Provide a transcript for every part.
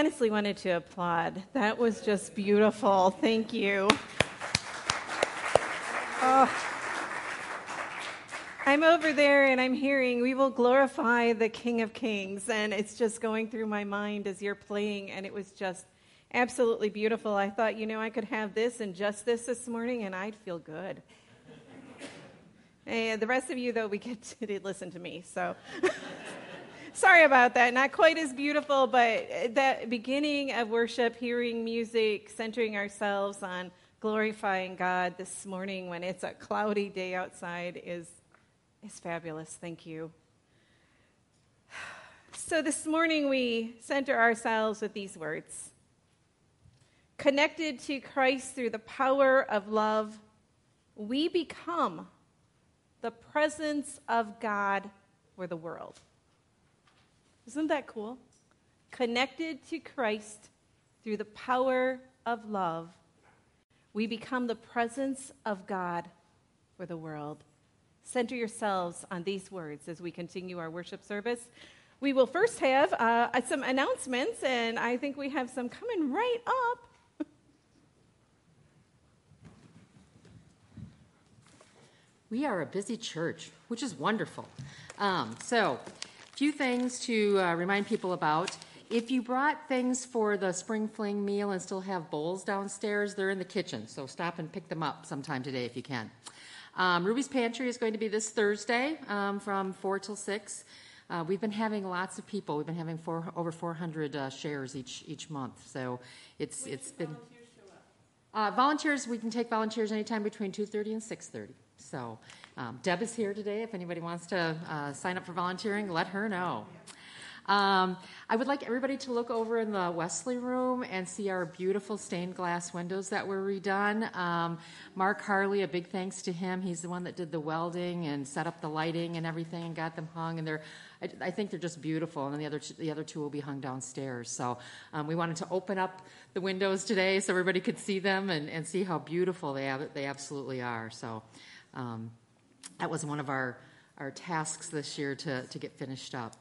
honestly wanted to applaud. That was just beautiful. Thank you. Oh. I'm over there and I'm hearing, we will glorify the King of Kings. And it's just going through my mind as you're playing. And it was just absolutely beautiful. I thought, I could have this and just this morning and I'd feel good. And the rest of you, though, we get to listen to me. So sorry about that. Not quite as beautiful, but that beginning of worship, hearing music, centering ourselves on glorifying God this morning when it's a cloudy day outside is fabulous. Thank you. So this morning we center ourselves with these words. Connected to Christ through the power of love, we become the presence of God for the world. Isn't that cool? Connected to Christ through the power of love, we become the presence of God for the world. Center yourselves on these words as we continue our worship service. We will first have some announcements, and I think we have some coming right up. We are a busy church, which is wonderful. So, a few things to remind people about. If you brought things for the Spring Fling meal and still have bowls downstairs, they're in the kitchen, so stop and pick them up sometime today if you can. Ruby's Pantry is going to be this Thursday from 4 till 6. We've been having lots of people. We've been having over 400 shares each month, so it's been... Volunteers, we can take volunteers anytime between 2:30 and 6:30. So Deb is here today. If anybody wants to sign up for volunteering, let her know. I would like everybody to look over in the Wesley room and see our beautiful stained glass windows that were redone. Mark Harley, a big thanks to him. He's the one that did the welding and set up the lighting and everything and got them hung. And I think they're just beautiful. And then the other two will be hung downstairs. So we wanted to open up the windows today so everybody could see them and see how beautiful they absolutely are. So that was one of our tasks this year to get finished up.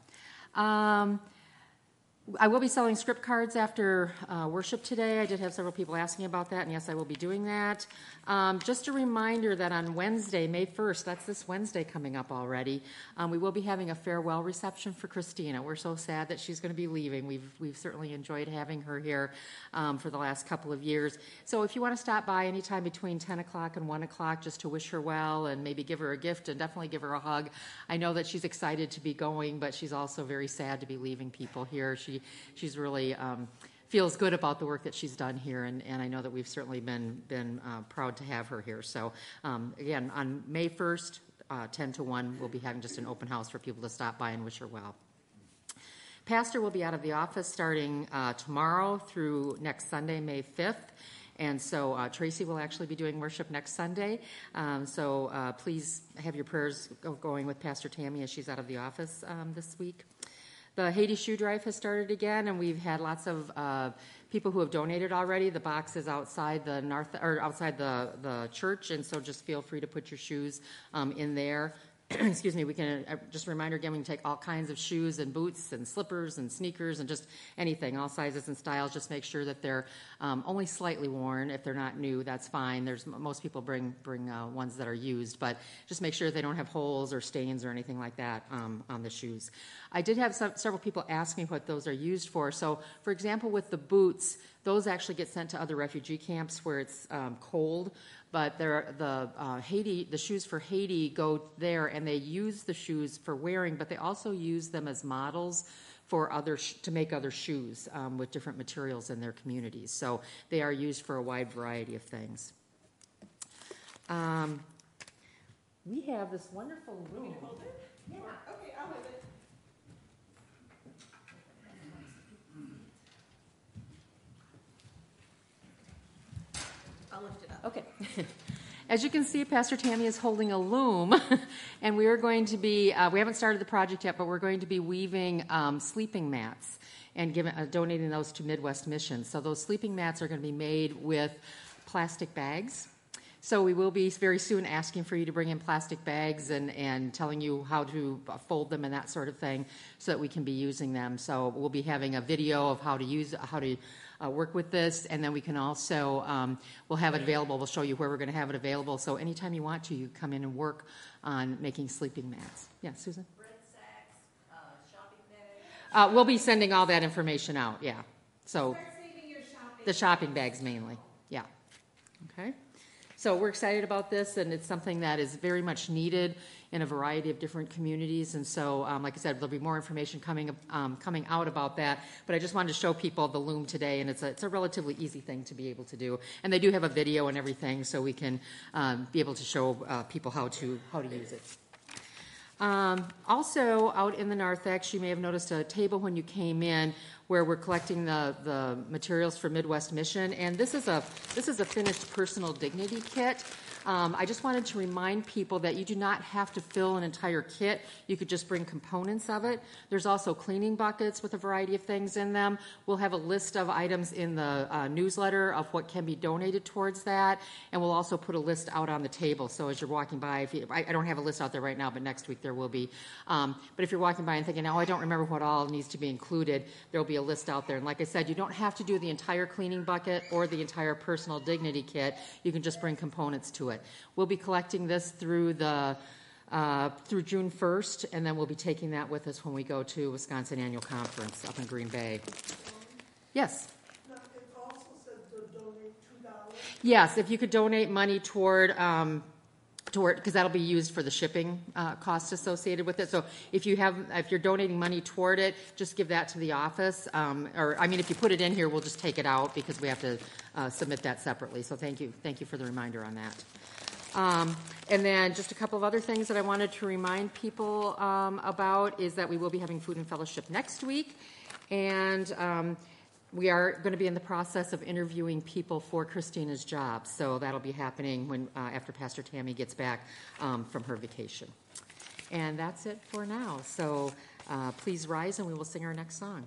I will be selling script cards after worship today. I did have several people asking about that, and yes, I will be doing that. Just a reminder that on Wednesday, May 1st, that's this Wednesday coming up already, we will be having a farewell reception for Christina. We're so sad that she's going to be leaving. We've certainly enjoyed having her here for the last couple of years. So if you want to stop by anytime between 10 o'clock and 1 o'clock just to wish her well and maybe give her a gift and definitely give her a hug. I know that she's excited to be going, but she's also very sad to be leaving people here. She's really feels good about the work that she's done here, and I know that we've certainly been proud to have her here. So again, on May 1st, 10 to 1, we'll be having just an open house for people to stop by and wish her well. Pastor will be out of the office starting tomorrow through next Sunday, May 5th. And so Tracy will actually be doing worship next Sunday. So please have your prayers going with Pastor Tammy as she's out of the office this week. The Haiti Shoe Drive has started again, and we've had lots of people who have donated already. The box is outside the church, and so just feel free to put your shoes in there. Excuse me, we can, just a reminder again, we can take all kinds of shoes and boots and slippers and sneakers and just anything, all sizes and styles. Just make sure that they're only slightly worn. If they're not new, that's fine. Most people bring ones that are used, but just make sure they don't have holes or stains or anything like that on the shoes. I did have several people ask me what those are used for. So, for example, with the boots, those actually get sent to other refugee camps where it's cold. But the shoes for Haiti go there, and they use the shoes for wearing, but they also use them as models for to make other shoes with different materials in their communities. So they are used for a wide variety of things. We have this wonderful room. Can you hold it? Yeah. Okay, I'll hold it. I'll lift it up. Okay. As you can see, Pastor Tammy is holding a loom, and we are going to be, we haven't started the project yet, but we're going to be weaving sleeping mats and donating those to Midwest Mission. So those sleeping mats are going to be made with plastic bags. So we will be very soon asking for you to bring in plastic bags and telling you how to fold them and that sort of thing so that we can be using them. So we'll be having a video of how to work with this, and then we can also, we'll have it available. We'll show you where we're going to have it available. So anytime you want to, you come in and work on making sleeping mats. Yeah, Susan? Bread sacks, shopping bags. We'll be sending all that information out, yeah. So Start saving your shopping. the shopping bags mainly, yeah. Okay. So we're excited about this, and it's something that is very much needed in a variety of different communities. And so, like I said, there'll be more information coming out about that. But I just wanted to show people the loom today, and it's a relatively easy thing to be able to do. And they do have a video and everything, so we can be able to show people how to use it. Also, out in the narthex, you may have noticed a table when you came in where we're collecting the materials for Midwest Mission, and this is a finished personal dignity kit. I just wanted to remind people that you do not have to fill an entire kit. You could just bring components of it. There's also cleaning buckets with a variety of things in them. We'll have a list of items in the newsletter of what can be donated towards that, and we'll also put a list out on the table. So as you're walking by, I don't have a list out there right now, but next week there will be. But if you're walking by and thinking, I don't remember what all needs to be included, there will be a list out there. And like I said, you don't have to do the entire cleaning bucket or the entire personal dignity kit. You can just bring components to it. We'll be collecting this through June 1st, and then we'll be taking that with us when we go to Wisconsin Annual Conference up in Green Bay. Yes? Now, it also said to donate $2. Yes, if you could donate money toward because that'll be used for the shipping costs associated with it. So if you're donating money toward it, just give that to the office. If you put it in here, we'll just take it out because we have to submit that separately. So thank you for the reminder on that. And then just a couple of other things that I wanted to remind people about is that we will be having Food and Fellowship next week, and we are going to be in the process of interviewing people for Christina's job. So that'll be happening when after Pastor Tammy gets back from her vacation. And that's it for now. So please rise and we will sing our next song.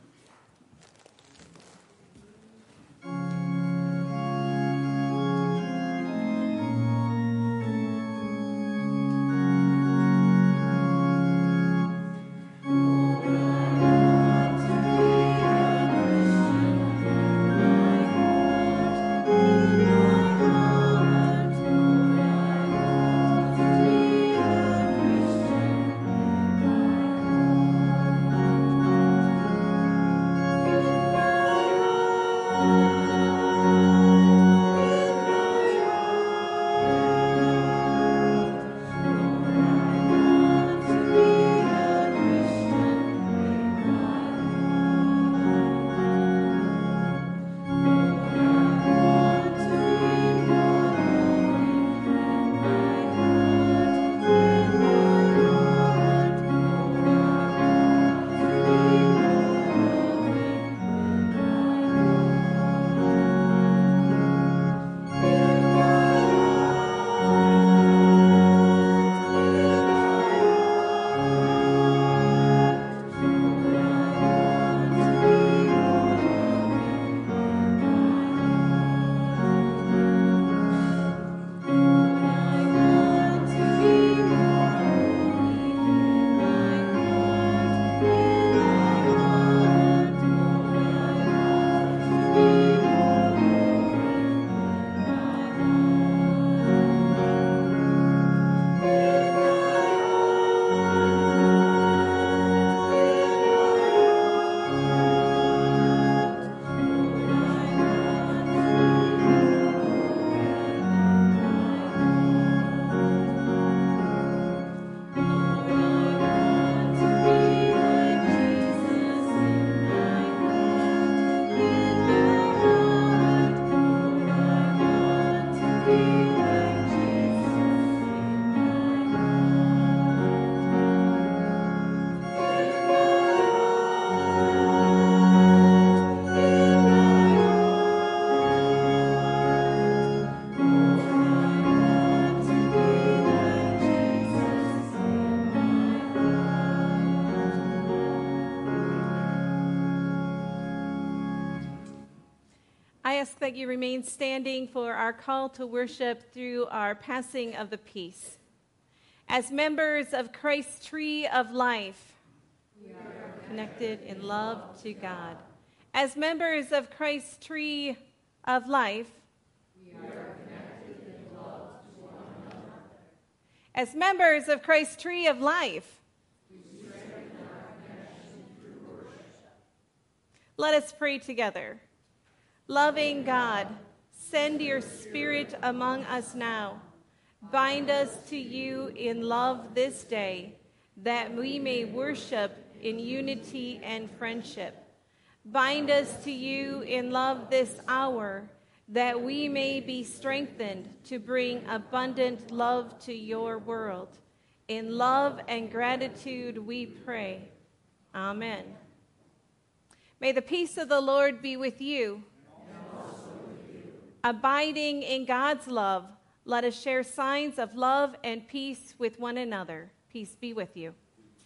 ask that you remain standing for our call to worship through our passing of the peace. As members of Christ's tree of life, we are connected in love to God. As members of Christ's tree of life, we are connected in love to one another. As members of Christ's tree of life, we strengthen our connection through worship. Let us pray together. Loving God, send your Spirit among us now. Bind us to you in love this day, that we may worship in unity and friendship. Bind us to you in love this hour, that we may be strengthened to bring abundant love to your world. In love and gratitude we pray. Amen. May the peace of the Lord be with you. And also with you. Abiding in God's love, let us share signs of love and peace with one another. Peace be with you.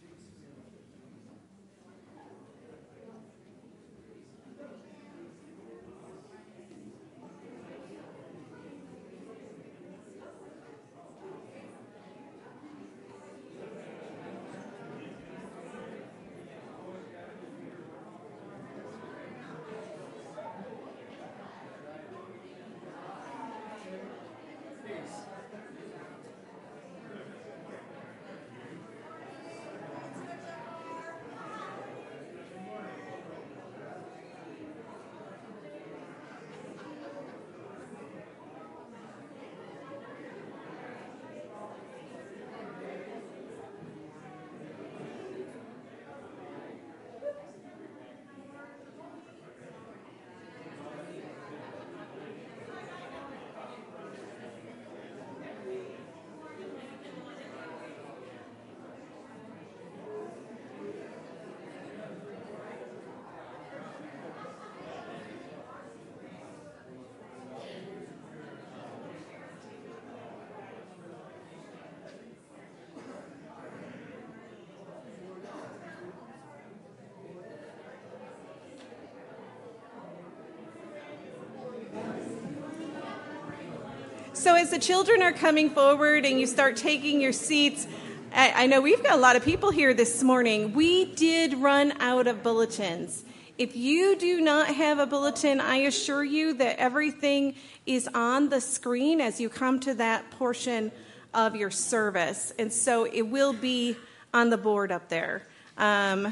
So as the children are coming forward and you start taking your seats, I know we've got a lot of people here this morning. We did run out of bulletins. If you do not have a bulletin, I assure you that everything is on the screen as you come to that portion of your service. And so it will be on the board up there. I'm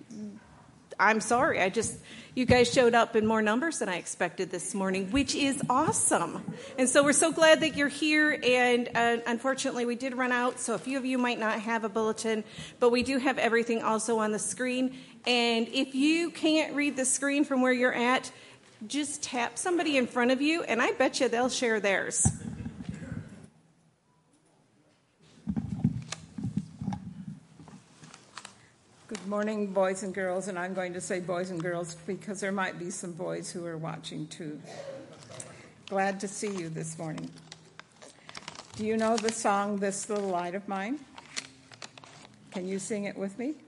sorry, you guys showed up in more numbers than I expected this morning, which is awesome. And so we're so glad that you're here, and unfortunately we did run out, so a few of you might not have a bulletin, but we do have everything also on the screen. And if you can't read the screen from where you're at, just tap somebody in front of you, and I bet you they'll share theirs. Good morning, boys and girls, and I'm going to say boys and girls because there might be some boys who are watching too. Glad to see you this morning. Do you know the song, This Little Light of Mine? Can you sing it with me?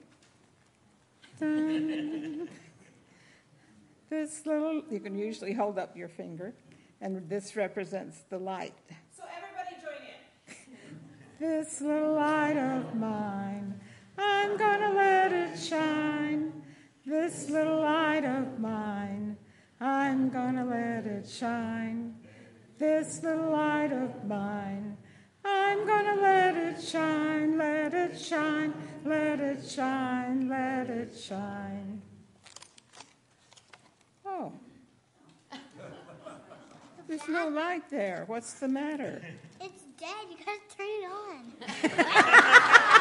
This little, you can usually hold up your finger, and this represents the light. So everybody join in. This little light of mine, I'm gonna let it shine. This little light of mine, I'm gonna let it shine. This little light of mine, I'm gonna let it shine, let it shine, let it shine, let it shine. Oh, there's no light there. What's the matter? It's dead. You gotta turn it on.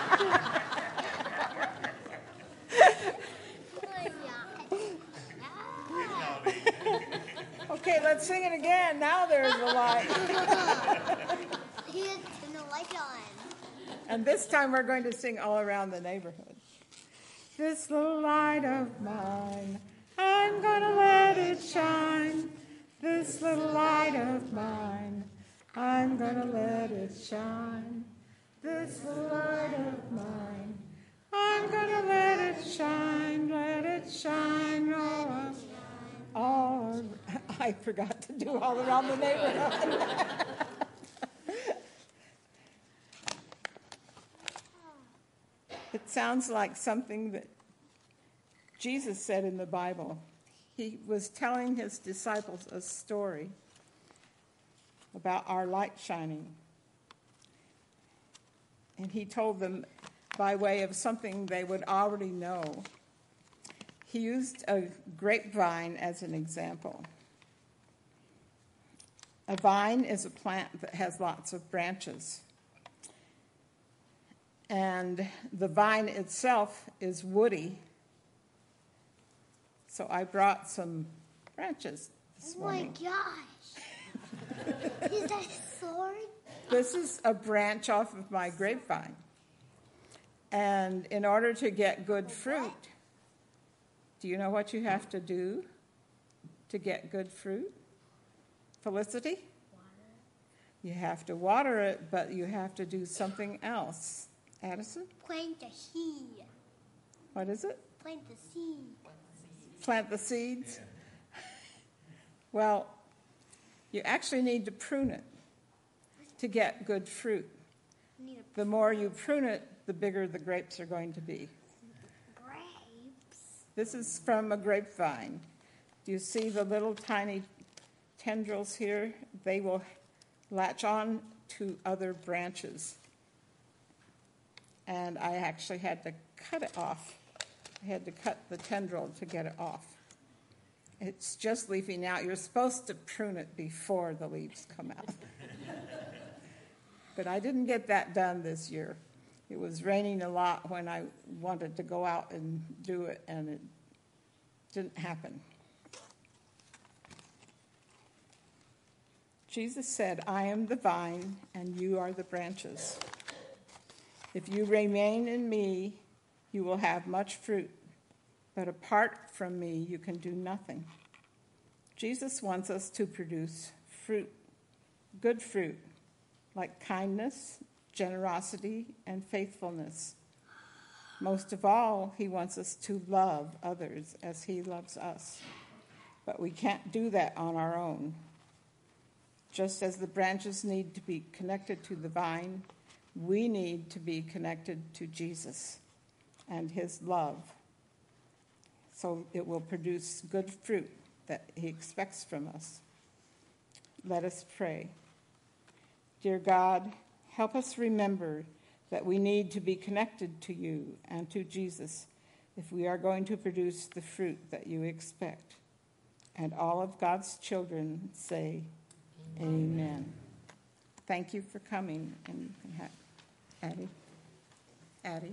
Okay, let's sing it again. Now there's the light. You gotta turn the light on. And this time we're going to sing all around the neighborhood. This little light of mine, I'm gonna let it shine. This little light of mine, I'm gonna let it shine. This little light of mine, I'm gonna let it shine, oh, I I forgot to do all around the neighborhood. It sounds like something that Jesus said in the Bible. He was telling his disciples a story about our light shining. And he told them by way of something they would already know. He used a grapevine as an example. A vine is a plant that has lots of branches. And the vine itself is woody. So I brought some branches this morning. Oh my gosh. Is that a sword? This is a branch off of my grapevine. And in order to get good fruit, do you know what you have to do to get good fruit? Felicity? Water. You have to water it, but you have to do something else. Addison? Plant the seed. What is it? Plant the seed. Plant the seeds? Well, you actually need to prune it to get good fruit. The more you prune it, the bigger the grapes are going to be. Grapes. This is from a grapevine. Do you see the little tiny tendrils here? They will latch on to other branches. And I actually had to cut it off. I had to cut the tendril to get it off. It's just leafy now. You're supposed to prune it before the leaves come out. But I didn't get that done this year. It was raining a lot when I wanted to go out and do it, and it didn't happen. Jesus said, I am the vine, and you are the branches. If you remain in me, you will have much fruit. But apart from me, you can do nothing. Jesus wants us to produce fruit, good fruit, like kindness, generosity, and faithfulness. Most of all, he wants us to love others as he loves us. But we can't do that on our own. Just as the branches need to be connected to the vine, we need to be connected to Jesus and his love, so it will produce good fruit that he expects from us. Let us pray. Dear God, help us remember that we need to be connected to you and to Jesus if we are going to produce the fruit that you expect. And all of God's children say, Amen. Thank you for coming. And you can have Addie.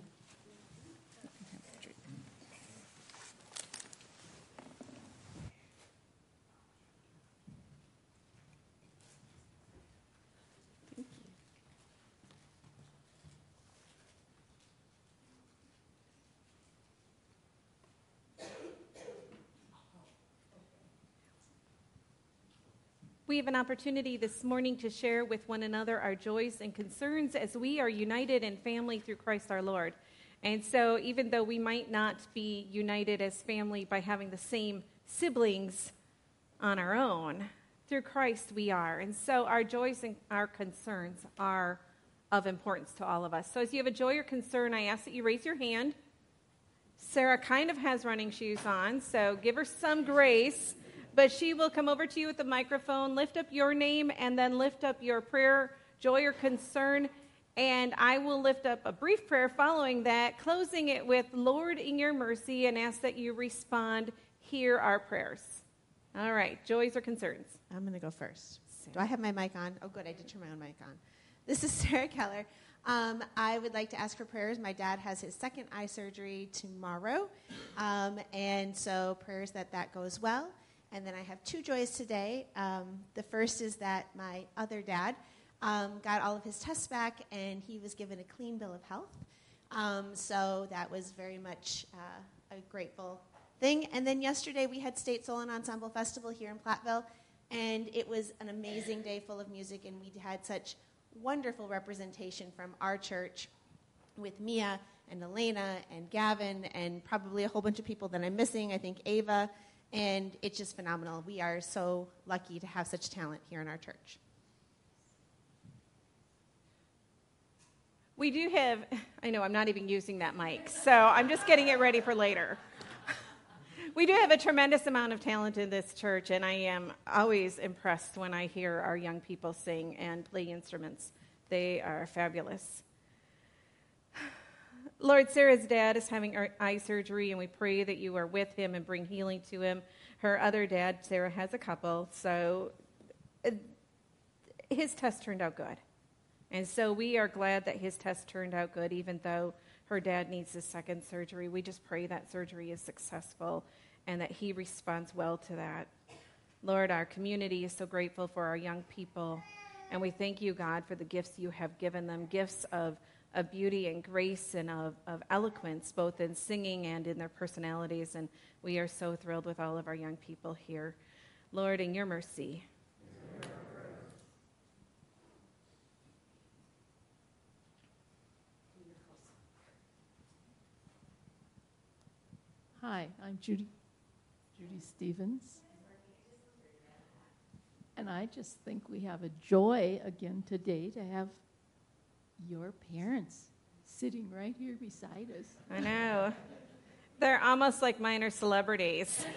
We have an opportunity this morning to share with one another our joys and concerns as we are united in family through Christ our Lord. And so even though we might not be united as family by having the same siblings on our own, through Christ we are. And so our joys and our concerns are of importance to all of us. So as you have a joy or concern, I ask that you raise your hand. Sarah kind of has running shoes on, so give her some grace. But she will come over to you with the microphone, lift up your name, and then lift up your prayer, joy, or concern. And I will lift up a brief prayer following that, closing it with, Lord, in your mercy, and ask that you respond, hear our prayers. All right, joys or concerns? I'm going to go first. Do I have my mic on? Oh, good, I did turn my own mic on. This is Sarah Keller. I would like to ask for prayers. My dad has his second eye surgery tomorrow, and so prayers that goes well. And then I have two joys today. The first is that my other dad got all of his tests back, and he was given a clean bill of health. So that was very much a grateful thing. And then yesterday we had State Soul and Ensemble Festival here in Platteville, and it was an amazing day full of music, and we had such wonderful representation from our church with Mia and Elena and Gavin and probably a whole bunch of people that I'm missing. I think Ava. And it's just phenomenal. We are so lucky to have such talent here in our church. We do have, I know I'm not even using that mic, so I'm just getting it ready for later. We do have a tremendous amount of talent in this church, and I am always impressed when I hear our young people sing and play instruments. They are fabulous. Lord, Sarah's dad is having eye surgery, and we pray that you are with him and bring healing to him. Her other dad, Sarah, has a couple, so his test turned out good. And so we are glad that his test turned out good, even though her dad needs his second surgery. We just pray that surgery is successful and that he responds well to that. Lord, our community is so grateful for our young people, and we thank you, God, for the gifts you have given them, gifts of beauty and grace and of eloquence, both in singing and in their personalities, and we are so thrilled with all of our young people here. Lord, in your mercy. Hi, I'm Judy Stevens. And I just think we have a joy again today to have your parents sitting right here beside us. I know. They're almost like minor celebrities.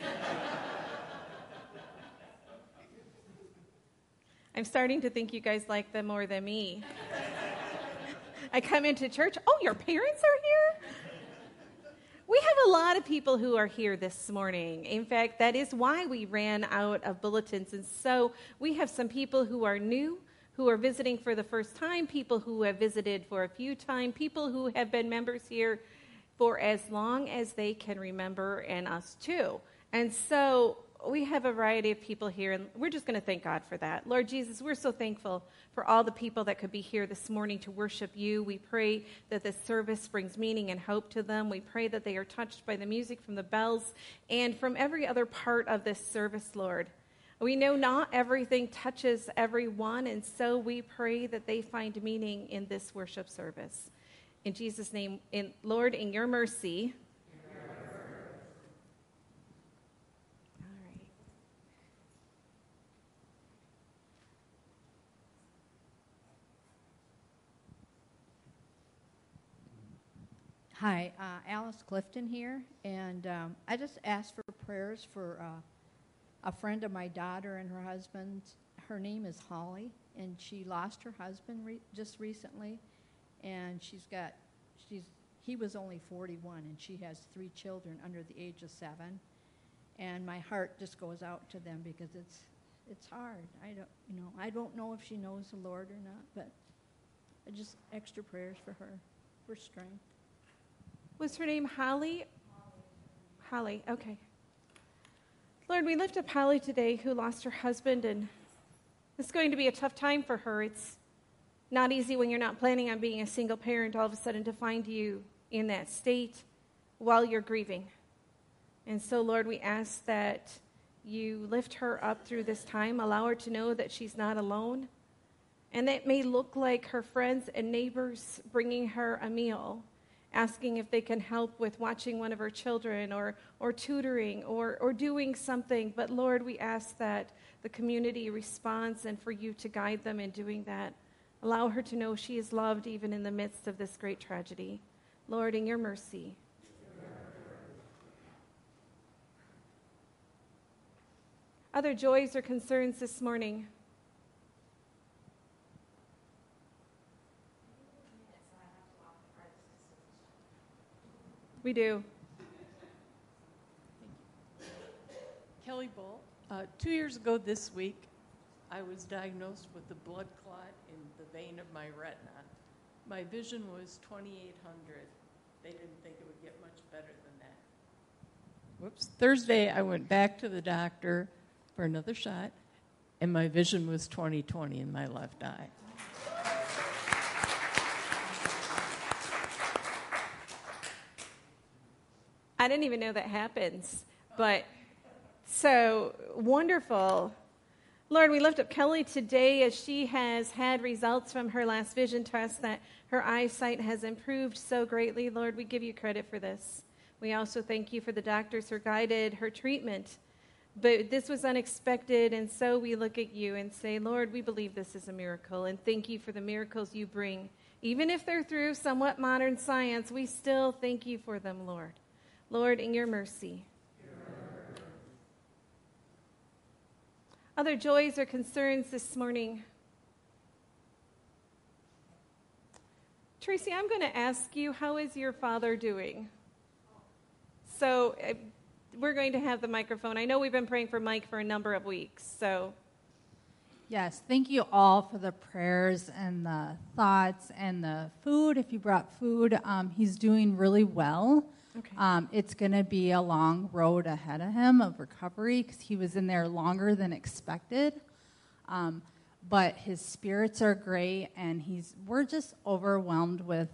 I'm starting to think you guys like them more than me. I come into church, oh, your parents are here? We have a lot of people who are here this morning. In fact, that is why we ran out of bulletins. And so we have some people who are new, who are visiting for the first time, people who have visited for a few times, people who have been members here for as long as they can remember, and us too. And so we have a variety of people here, and we're just going to thank God for that. Lord Jesus, we're so thankful for all the people that could be here this morning to worship you. We pray that this service brings meaning and hope to them. We pray that they are touched by the music from the bells and from every other part of this service, Lord. We know not everything touches everyone, and so we pray that they find meaning in this worship service. In Jesus' name, Lord, in your mercy. Hi, Alice Clifton here, and I just asked for prayers for a friend of my daughter and her husband. Her name is Holly, and she lost her husband just recently, and he was only 41, and she has 3 children under the age of 7, and my heart just goes out to them because it's hard. I don't know if she knows the Lord or not, but just extra prayers for her, for strength. Was her name Holly? Holly, okay. Lord, we lift up Holly today, who lost her husband, and it's going to be a tough time for her. It's not easy when you're not planning on being a single parent, all of a sudden to find you in that state while you're grieving. And so, Lord, we ask that you lift her up through this time, allow her to know that she's not alone, and that may look like her friends and neighbors bringing her a meal, asking if they can help with watching one of her children or tutoring or doing something. But Lord, we ask that the community responds and for you to guide them in doing that. Allow her to know she is loved even in the midst of this great tragedy. Lord, in your mercy. Other joys or concerns this morning? We do. Kelly Bull. 2 years ago this week, I was diagnosed with a blood clot in the vein of my retina. My vision was 2800. They didn't think it would get much better than that. Whoops. Thursday, I went back to the doctor for another shot, and my vision was 20/20 in my left eye. I didn't even know that happens, but so wonderful. Lord, we lift up Kelly today as she has had results from her last vision test that her eyesight has improved so greatly. Lord, we give you credit for this. We also thank you for the doctors who guided her treatment. But this was unexpected, and so we look at you and say, Lord, we believe this is a miracle, and thank you for the miracles you bring. Even if they're through somewhat modern science, we still thank you for them, Lord. Lord, in your mercy. Other joys or concerns this morning? Tracy, I'm going to ask you, how is your father doing? So we're going to have the microphone. I know we've been praying for Mike for a number of weeks, so. Yes, thank you all for the prayers and the thoughts and the food. If you brought food, he's doing really well. Okay. It's going to be a long road ahead of him of recovery because he was in there longer than expected. But his spirits are great, and we're just overwhelmed with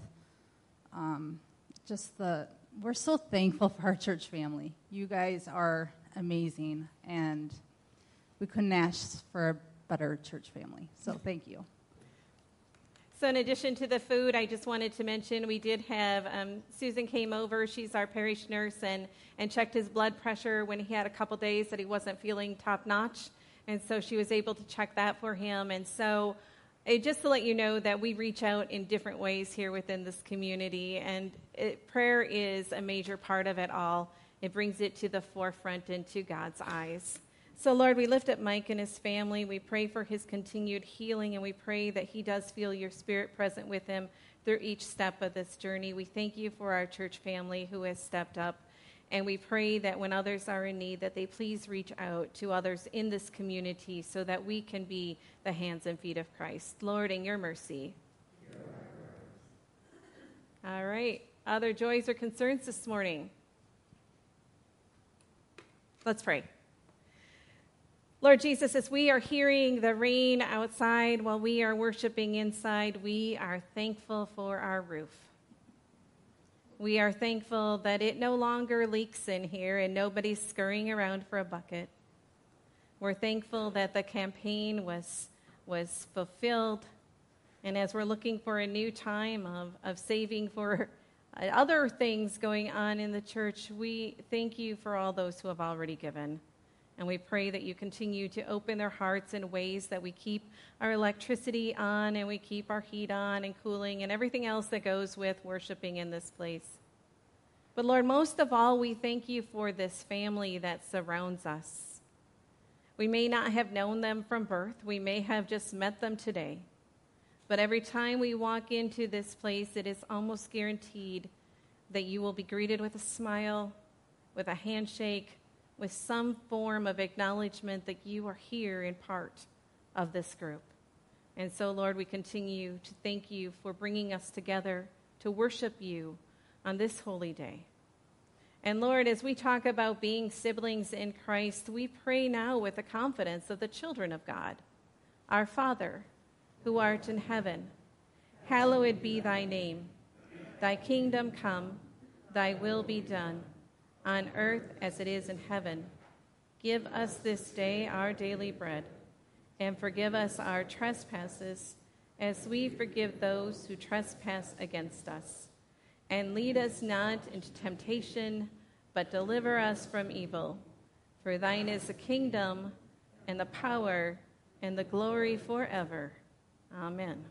we're so thankful for our church family. You guys are amazing, and we couldn't ask for a better church family. So thank you. So in addition to the food, I just wanted to mention we did have Susan came over. She's our parish nurse and checked his blood pressure when he had a couple days that he wasn't feeling top-notch. And so she was able to check that for him. And so just to let you know that we reach out in different ways here within this community. And prayer is a major part of it all. It brings it to the forefront and to God's eyes. So, Lord, we lift up Mike and his family. We pray for his continued healing, and we pray that he does feel your spirit present with him through each step of this journey. We thank you for our church family who has stepped up, and we pray that when others are in need, that they please reach out to others in this community so that we can be the hands and feet of Christ. Lord, in your mercy. All right. Other joys or concerns this morning? Let's pray. Lord Jesus, as we are hearing the rain outside while we are worshiping inside, we are thankful for our roof. We are thankful that it no longer leaks in here and nobody's scurrying around for a bucket. We're thankful that the campaign was fulfilled. And as we're looking for a new time of saving for other things going on in the church, we thank you for all those who have already given. And we pray that you continue to open their hearts in ways that we keep our electricity on and we keep our heat on and cooling and everything else that goes with worshiping in this place. But Lord, most of all, we thank you for this family that surrounds us. We may not have known them from birth. We may have just met them today. But every time we walk into this place, it is almost guaranteed that you will be greeted with a smile, with a handshake, with some form of acknowledgement that you are here in part of this group. And so, Lord, we continue to thank you for bringing us together to worship you on this holy day. And Lord, as we talk about being siblings in Christ, we pray now with the confidence of the children of God. Our Father, who art in heaven, hallowed be thy name. Thy kingdom come, thy will be done, on earth as it is in heaven. Give us this day our daily bread, and forgive us our trespasses, as we forgive those who trespass against us. And lead us not into temptation, but deliver us from evil. For thine is the kingdom, and the power, and the glory forever. Amen.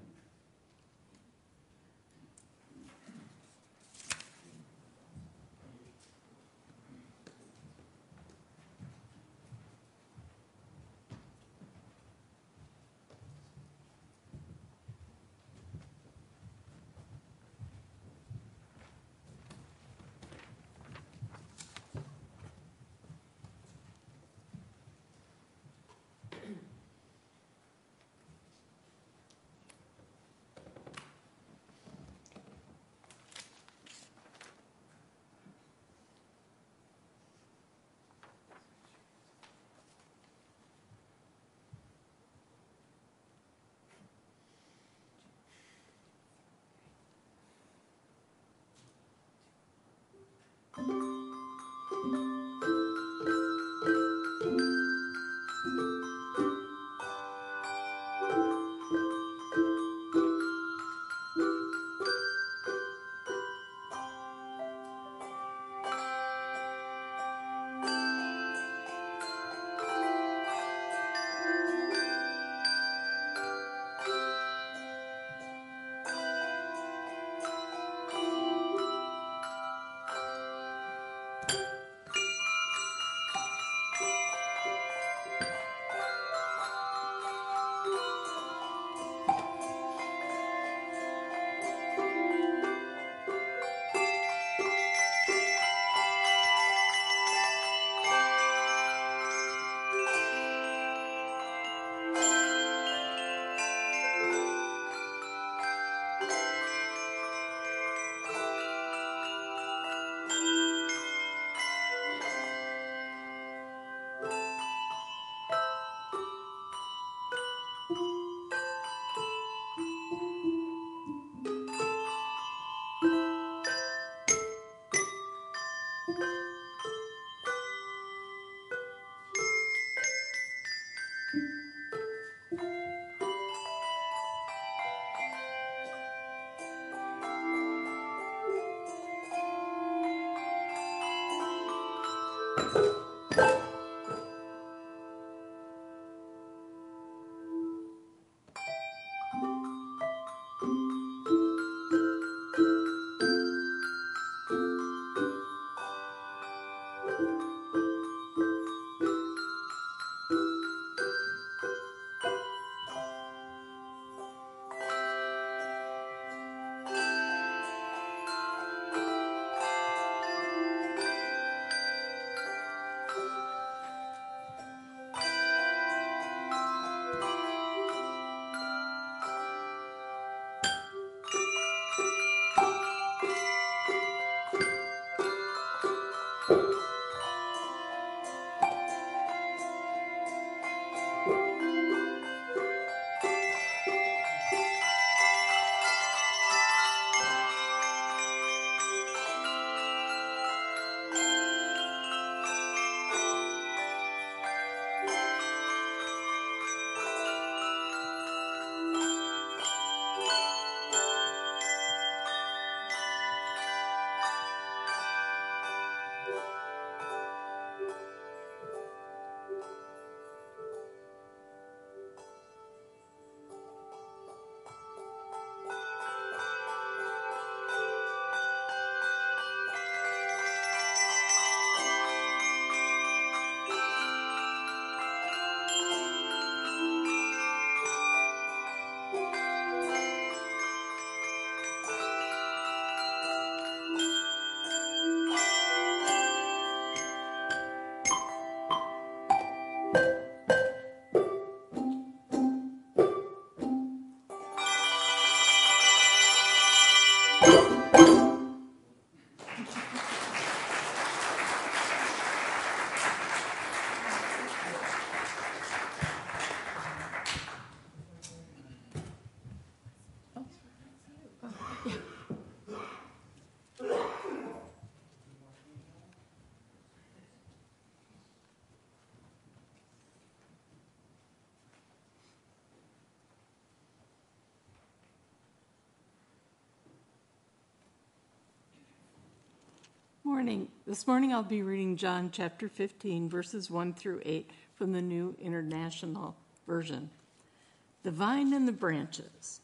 Morning. This morning I'll be reading John chapter 15, verses 1 through 8 from the New International Version. The vine and the branches.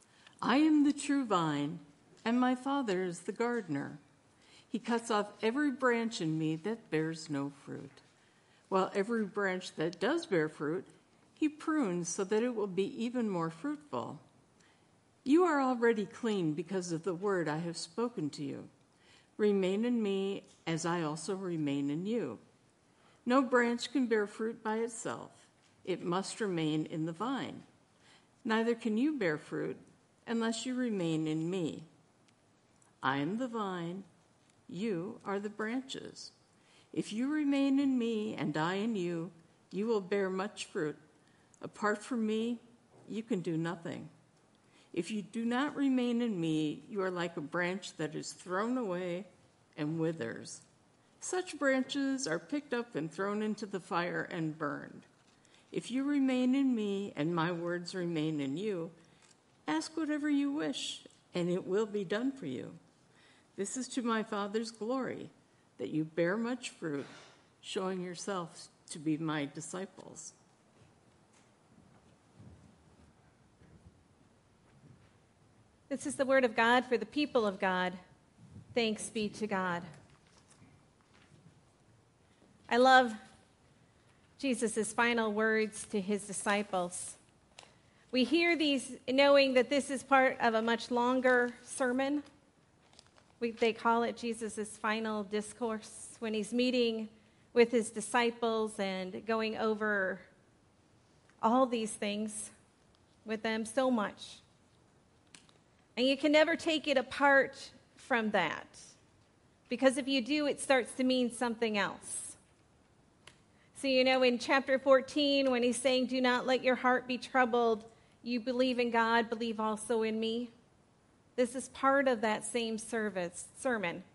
I am the true vine, and my Father is the gardener. He cuts off every branch in me that bears no fruit, while every branch that does bear fruit, he prunes so that it will be even more fruitful. You are already clean because of the word I have spoken to you. Remain in me as I also remain in you. No branch can bear fruit by itself. It must remain in the vine. Neither can you bear fruit unless you remain in me. I am the vine. You are the branches. If you remain in me and I in you, you will bear much fruit. Apart from me, you can do nothing. If you do not remain in me, you are like a branch that is thrown away and withers. Such branches are picked up and thrown into the fire and burned. If you remain in me and my words remain in you, ask whatever you wish, and it will be done for you. This is to my Father's glory, that you bear much fruit, showing yourselves to be my disciples. This is the word of God for the people of God. Thanks be to God. I love Jesus' final words to his disciples. We hear these knowing that this is part of a much longer sermon. They call it Jesus' final discourse, when he's meeting with his disciples and going over all these things with them so much. And you can never take it apart from that, because if you do, it starts to mean something else. So, in chapter 14, when he's saying, do not let your heart be troubled, you believe in God, believe also in me. This is part of that same sermon.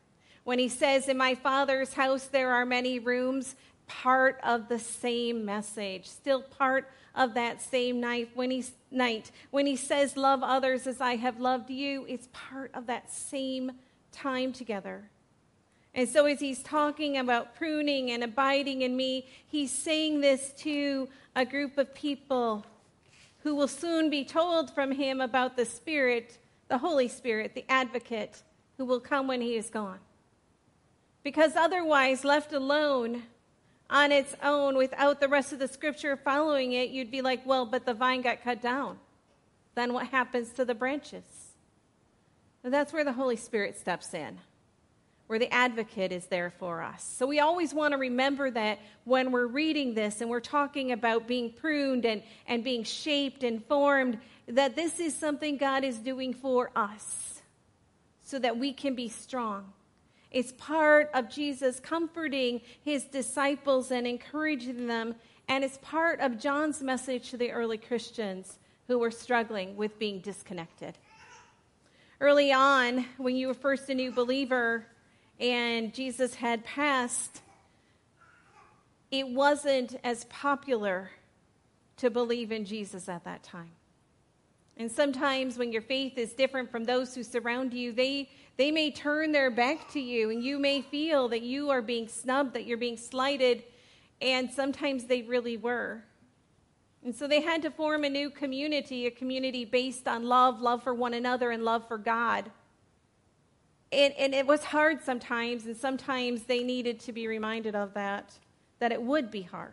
When he says, in my Father's house there are many rooms, part of the same message, still part of that same night. When he says, love others as I have loved you, it's part of that same time together. And so as he's talking about pruning and abiding in me, he's saying this to a group of people who will soon be told from him about the Spirit, the Holy Spirit, the advocate, who will come when he is gone. Because otherwise, left alone on its own without the rest of the scripture following it, you'd be like, well, but the vine got cut down. Then what happens to the branches? And that's where the Holy Spirit steps in, where the advocate is there for us. So we always want to remember that when we're reading this and we're talking about being pruned and being shaped and formed, that this is something God is doing for us so that we can be strong. It's part of Jesus comforting his disciples and encouraging them, and it's part of John's message to the early Christians who were struggling with being disconnected. Early on, when you were first a new believer and Jesus had passed, it wasn't as popular to believe in Jesus at that time. And sometimes when your faith is different from those who surround you, they may turn their back to you, and you may feel that you are being snubbed, that you're being slighted, and sometimes they really were. And so they had to form a new community, a community based on love for one another and love for God. And it was hard sometimes, and sometimes they needed to be reminded of that it would be hard.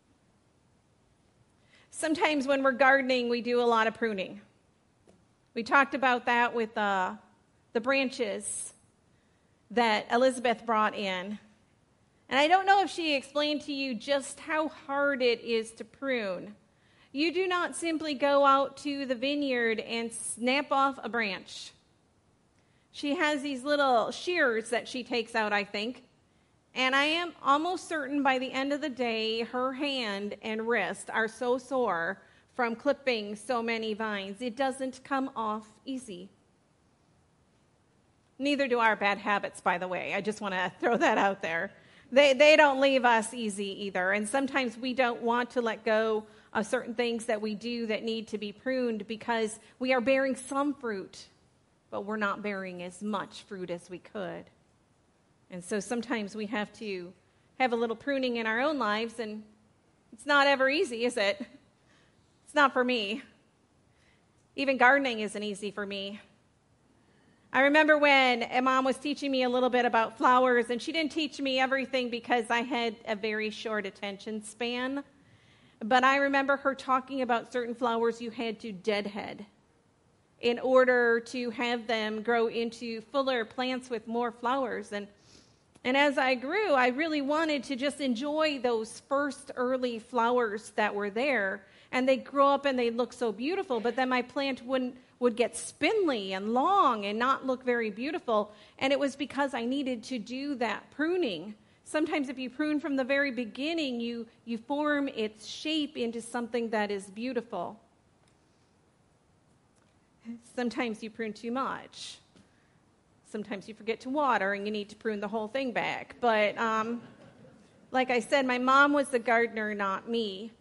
Sometimes when we're gardening, we do a lot of pruning. We talked about that with the branches that Elizabeth brought in. And I don't know if she explained to you just how hard it is to prune. You do not simply go out to the vineyard and snap off a branch. She has these little shears that she takes out, I think. And I am almost certain by the end of the day, her hand and wrist are so sore from clipping so many vines. It doesn't come off easy. Neither do our bad habits, by the way. I just want to throw that out there. They don't leave us easy either. And sometimes we don't want to let go of certain things that we do that need to be pruned because we are bearing some fruit, but we're not bearing as much fruit as we could. And so sometimes we have to have a little pruning in our own lives, and it's not ever easy, is it? It's not for me. Even gardening isn't easy for me. I remember when Mom was teaching me a little bit about flowers, and she didn't teach me everything because I had a very short attention span. But I remember her talking about certain flowers you had to deadhead in order to have them grow into fuller plants with more flowers. And as I grew, I really wanted to just enjoy those first early flowers that were there. And they grow up and they look so beautiful, but then my plant would get spindly and long and not look very beautiful. And it was because I needed to do that pruning. Sometimes if you prune from the very beginning, you form its shape into something that is beautiful. Sometimes you prune too much. Sometimes you forget to water and you need to prune the whole thing back. But like I said, my mom was the gardener, not me.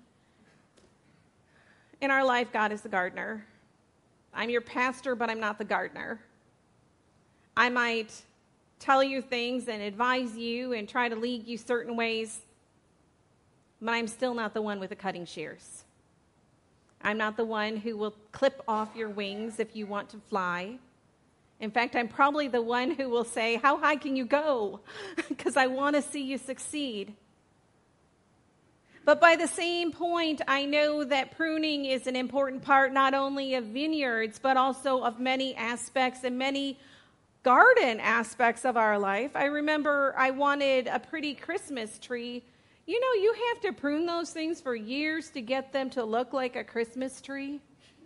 In our life, God is the gardener. I'm your pastor, but I'm not the gardener. I might tell you things and advise you and try to lead you certain ways, but I'm still not the one with the cutting shears. I'm not the one who will clip off your wings if you want to fly. In fact, I'm probably the one who will say, how high can you go? Because I want to see you succeed. But by the same point, I know that pruning is an important part not only of vineyards, but also of many aspects and many garden aspects of our life. I remember I wanted a pretty Christmas tree. You know, you have to prune those things for years to get them to look like a Christmas tree.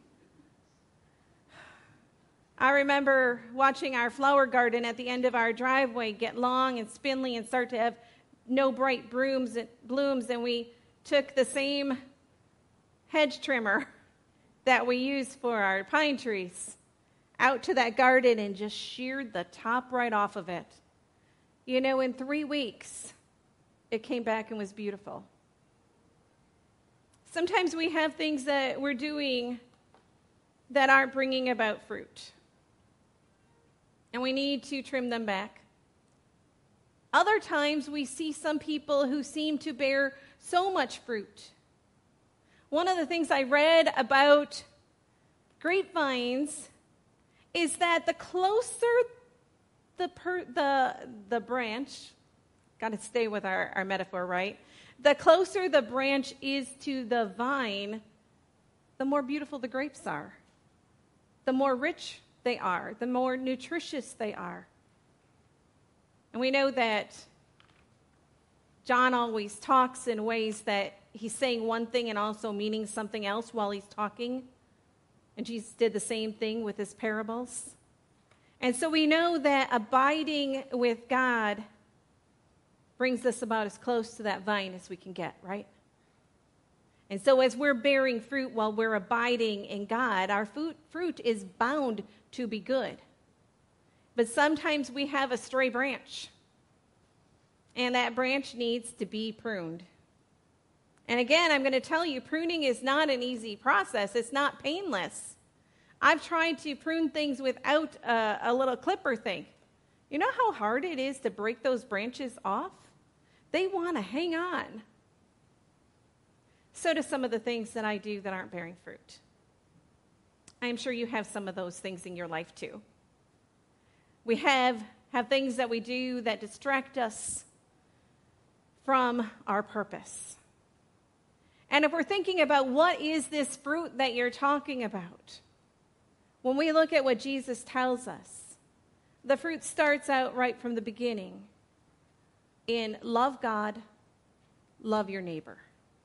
I remember watching our flower garden at the end of our driveway get long and spindly and start to have no bright blooms, and we took the same hedge trimmer that we use for our pine trees out to that garden and just sheared the top right off of it. In 3 weeks, it came back and was beautiful. Sometimes we have things that we're doing that aren't bringing about fruit, and we need to trim them back. Other times, we see some people who seem to bear so much fruit. One of the things I read about grapevines is that the closer the branch, got to stay with our metaphor, right? The closer the branch is to the vine, the more beautiful the grapes are. The more rich they are, the more nutritious they are. And we know that John always talks in ways that he's saying one thing and also meaning something else while he's talking. And Jesus did the same thing with his parables. And so we know that abiding with God brings us about as close to that vine as we can get, right? And so as we're bearing fruit while we're abiding in God, our fruit is bound to be good. But sometimes we have a stray branch, and that branch needs to be pruned. And again, I'm going to tell you, pruning is not an easy process. It's not painless. I've tried to prune things without a little clipper thing. You know how hard it is to break those branches off? They want to hang on. So do some of the things that I do that aren't bearing fruit. I'm sure you have some of those things in your life too. We have things that we do that distract us from our purpose. And if we're thinking about what is this fruit that you're talking about, when we look at what Jesus tells us, the fruit starts out right from the beginning in love God, love your neighbor.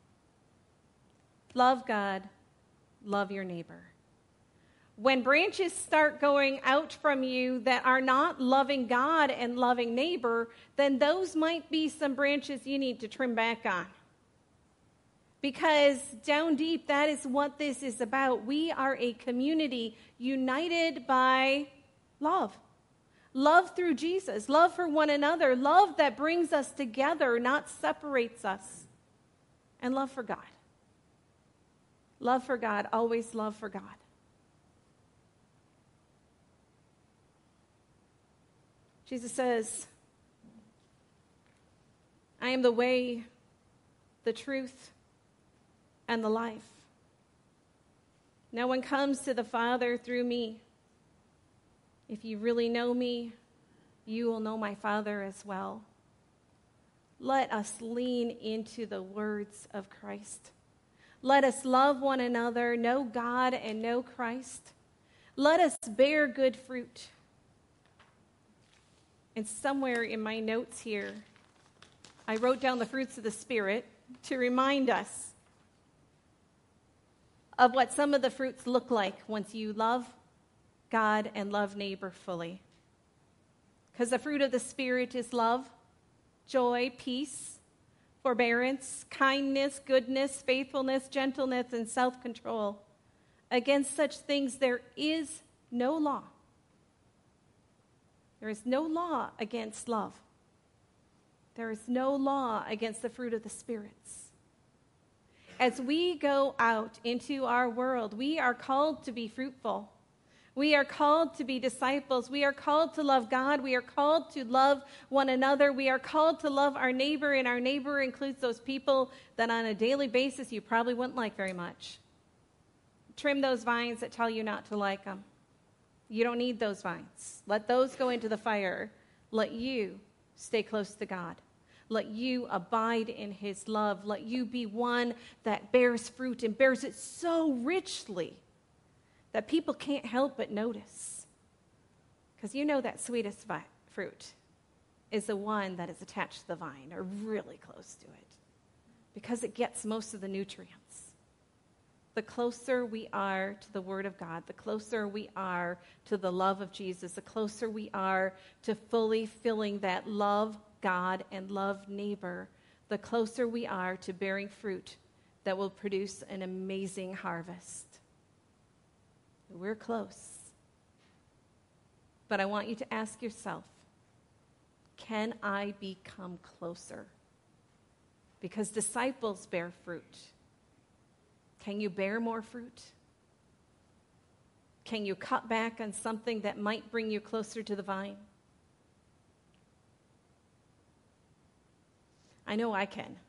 Love God, love your neighbor. When branches start going out from you that are not loving God and loving neighbor, then those might be some branches you need to trim back on. Because down deep, that is what this is about. We are a community united by love. Love through Jesus. Love for one another. Love that brings us together, not separates us. And love for God. Love for God, always love for God. Jesus says, I am the way, the truth, and the life. No one comes to the Father through me. If you really know me, you will know my Father as well. Let us lean into the words of Christ. Let us love one another, know God and know Christ. Let us bear good fruit. And somewhere in my notes here, I wrote down the fruits of the Spirit to remind us of what some of the fruits look like once you love God and love neighbor fully. Because the fruit of the Spirit is love, joy, peace, forbearance, kindness, goodness, faithfulness, gentleness, and self-control. Against such things there is no law. There is no law against love. There is no law against the fruit of the spirits. As we go out into our world, we are called to be fruitful. We are called to be disciples. We are called to love God. We are called to love one another. We are called to love our neighbor, and our neighbor includes those people that on a daily basis you probably wouldn't like very much. Trim those vines that tell you not to like them. You don't need those vines. Let those go into the fire. Let you stay close to God. Let you abide in his love. Let you be one that bears fruit and bears it so richly that people can't help but notice. Because you know that sweetest fruit is the one that is attached to the vine or really close to it because it gets most of the nutrients. The closer we are to the Word of God, the closer we are to the love of Jesus, the closer we are to fully filling that love God and love neighbor, the closer we are to bearing fruit that will produce an amazing harvest. We're close. But I want you to ask yourself, can I become closer? Because disciples bear fruit. Can you bear more fruit? Can you cut back on something that might bring you closer to the vine? I know I can.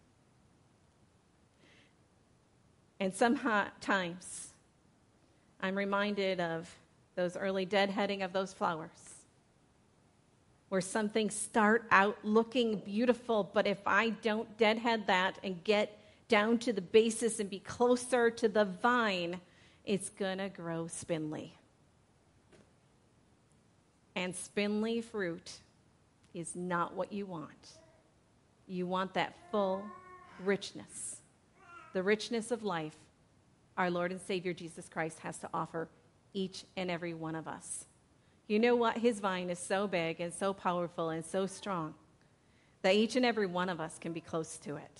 And sometimes I'm reminded of those early deadheading of those flowers, where some things start out looking beautiful, but if I don't deadhead that and get down to the basis and be closer to the vine, it's going to grow spindly. And spindly fruit is not what you want. You want that full richness, the richness of life our Lord and Savior Jesus Christ has to offer each and every one of us. You know what? His vine is so big and so powerful and so strong that each and every one of us can be close to it.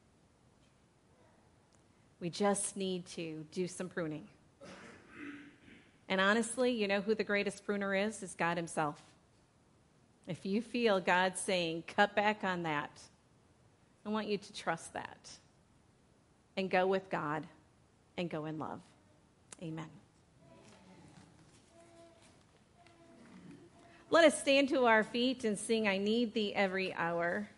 We just need to do some pruning. And honestly, you know who the greatest pruner is? Is God himself. If you feel God saying, cut back on that, I want you to trust that and go with God and go in love. Amen. Let us stand to our feet and sing, I Need Thee Every Hour.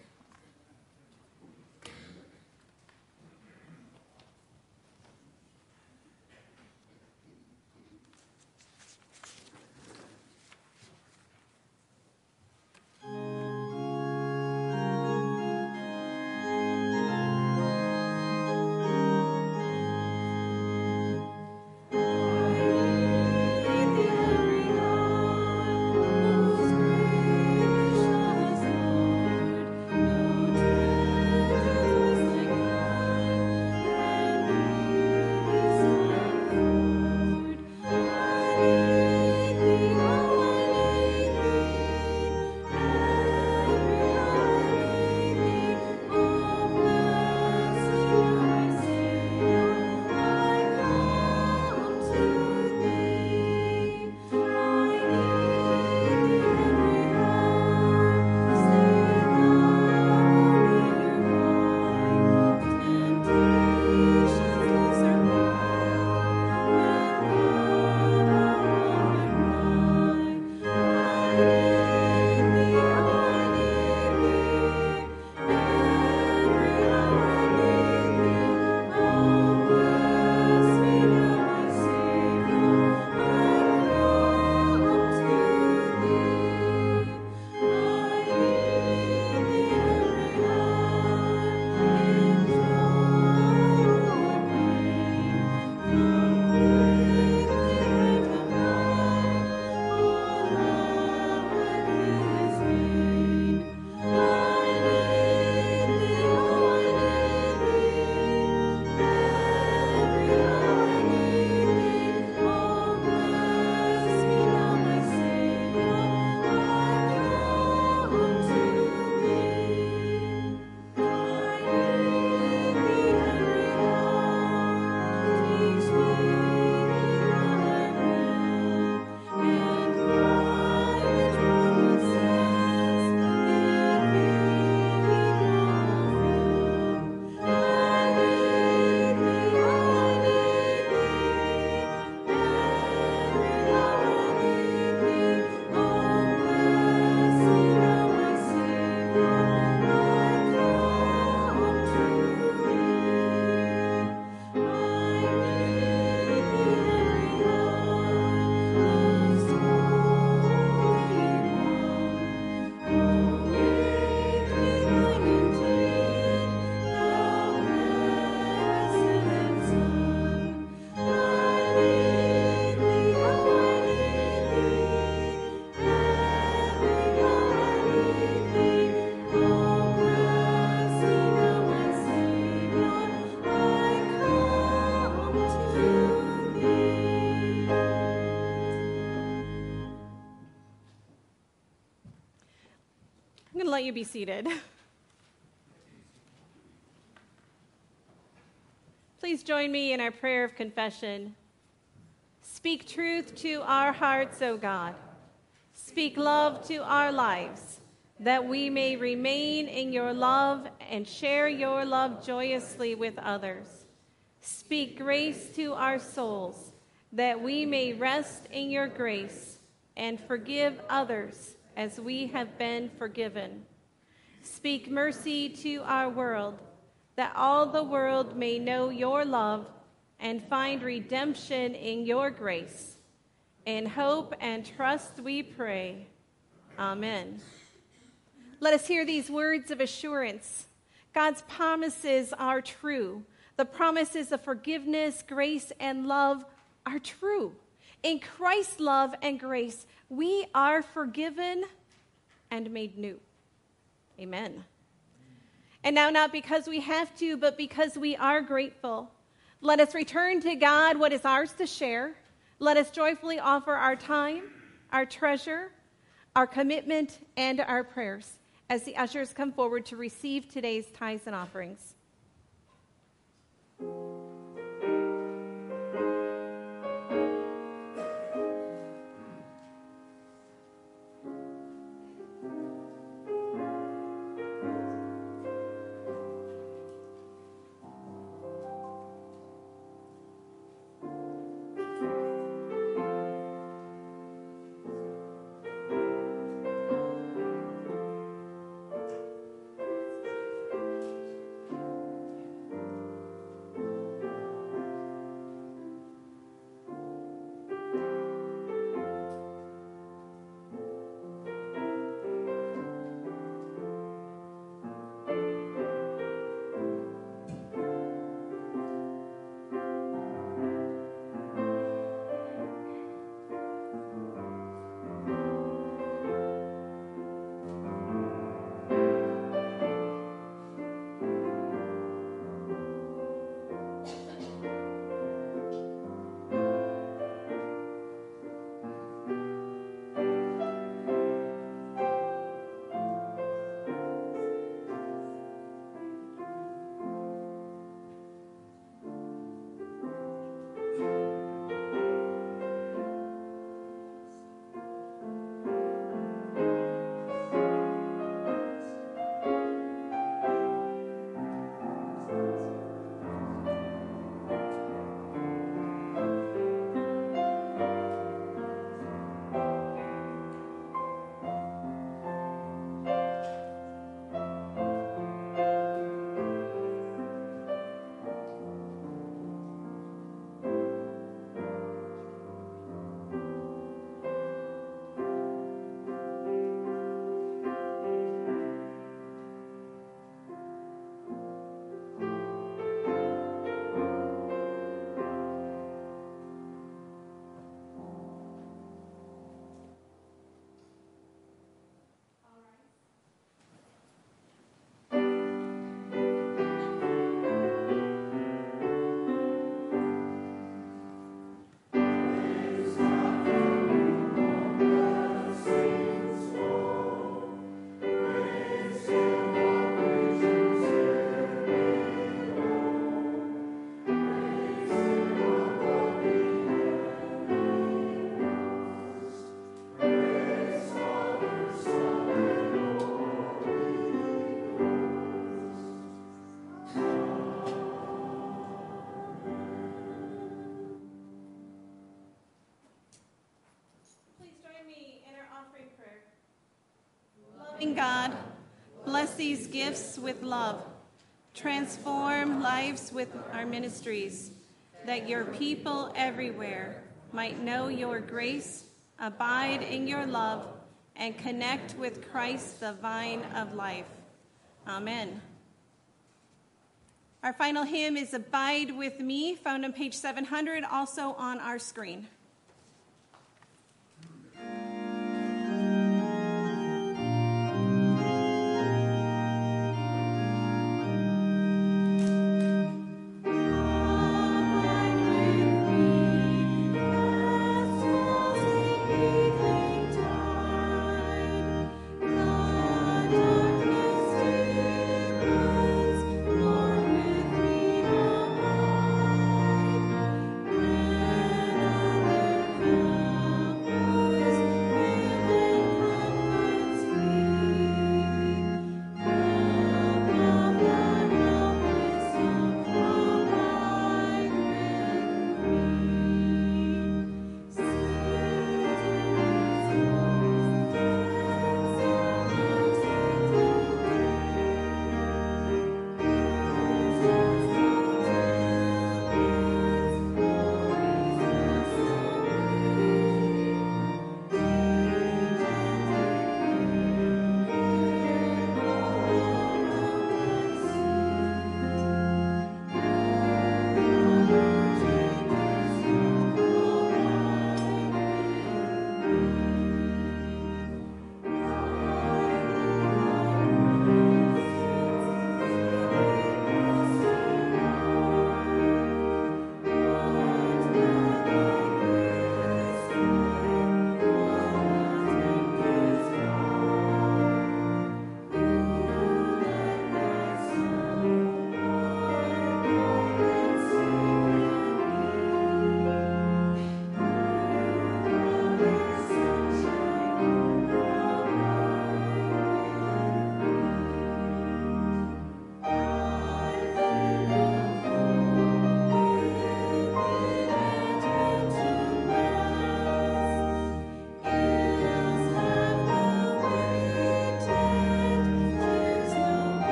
I'm going to let you be seated. Please join me in our prayer of confession. Speak truth to our hearts, O God. Speak love to our lives, that we may remain in your love and share your love joyously with others. Speak grace to our souls, that we may rest in your grace and forgive others as we have been forgiven. Speak mercy to our world, that all the world may know your love and find redemption in your grace. In hope and trust we pray. Amen. Let us hear these words of assurance. God's promises are true. The promises of forgiveness, grace, and love are true. In Christ's love and grace, we are forgiven and made new. Amen. And now, not because we have to, but because we are grateful, let us return to God what is ours to share. Let us joyfully offer our time, our treasure, our commitment, and our prayers as the ushers come forward to receive today's tithes and offerings. Loving God, bless these gifts with love. Transform lives with our ministries, that your people everywhere might know your grace, abide in your love, and connect with Christ, the vine of life. Amen. Our final hymn is Abide With Me, found on page 700, also on our screen. Abide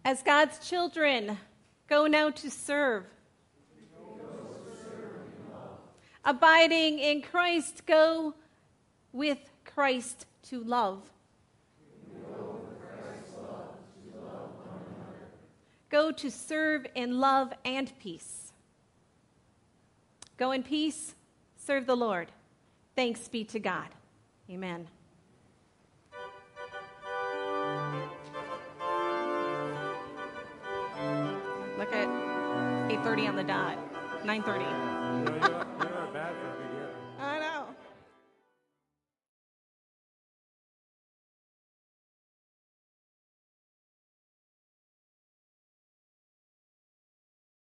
As God's children, go now to serve. Abiding in Christ, go with Christ to love. Go to serve in love and peace. Go in peace, serve the Lord. Thanks be to God. Amen. Look at 8:30 on the dot. 9:30. You are bad for me.